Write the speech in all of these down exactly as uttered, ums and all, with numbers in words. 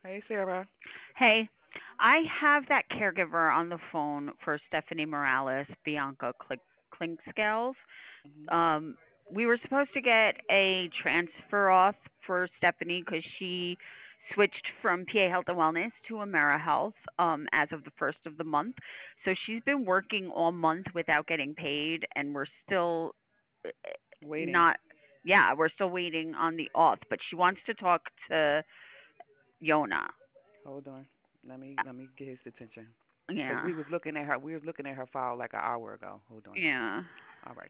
Hey, Sarah. Hey, I have that caregiver on the phone for Stephanie Morales, Bianca Cl- Clinkscales. Hmm. Um, we were supposed to get a transfer off for Stephanie because she switched from P A Health and Wellness to AmeriHealth um, as of the first of the month. So she's been working all month without getting paid, and we're still uh, Waiting. not. Yeah, we're still waiting on the auth, but she wants to talk to Yona. Hold on. Let me let me get his attention. Cause Yeah, we was looking at her. We was looking at her file like an hour ago. Hold on. yeah. All right.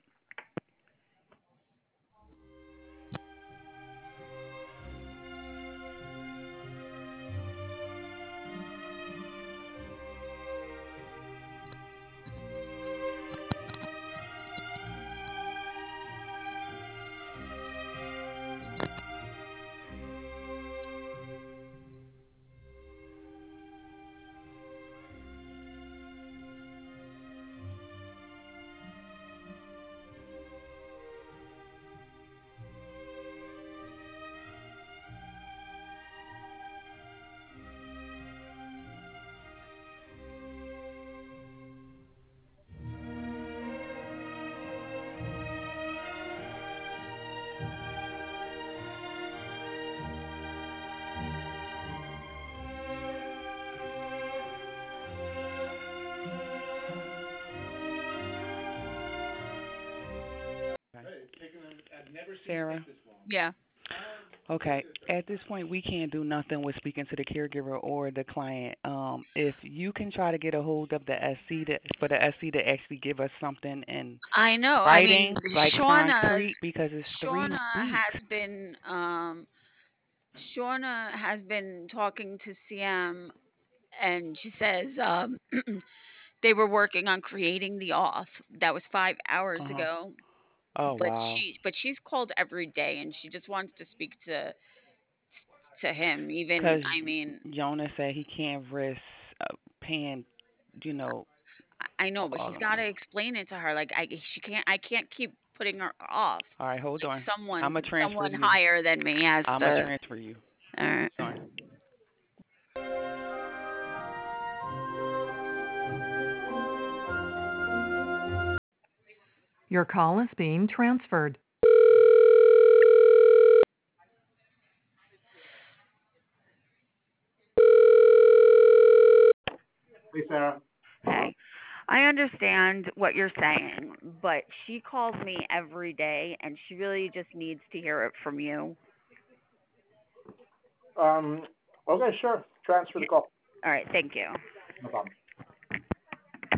Okay. Sarah. Yeah. Okay. At this point, we can't do nothing with speaking to the caregiver or the client. Um, if you can try to get a hold of the S C to, for the S C to actually give us something in I know. I mean, writing, like Shauna's concrete, because it's three Shauna weeks. has been um Shauna has been talking to C M, and she says um they were working on creating the auth. That was five hours Uh huh. ago. Oh But wow. she but she's called every day, and she just wants to speak to to him. Even Because I mean, Jonah said he can't risk uh, paying, you know, I I know, but all she's the got money. to explain it to her. Like I she can't I can't keep putting her off. All right, hold Like on. I'm someone gonna transfer someone you. higher than me has I'm gonna to. transfer you. All right. Hold on. Your call is being transferred. Hey, Sarah. Hey, I understand what you're saying, but she calls me every day, and she really just needs to hear it from you. Um, okay, sure. Transfer the call. All right, thank you. No problem.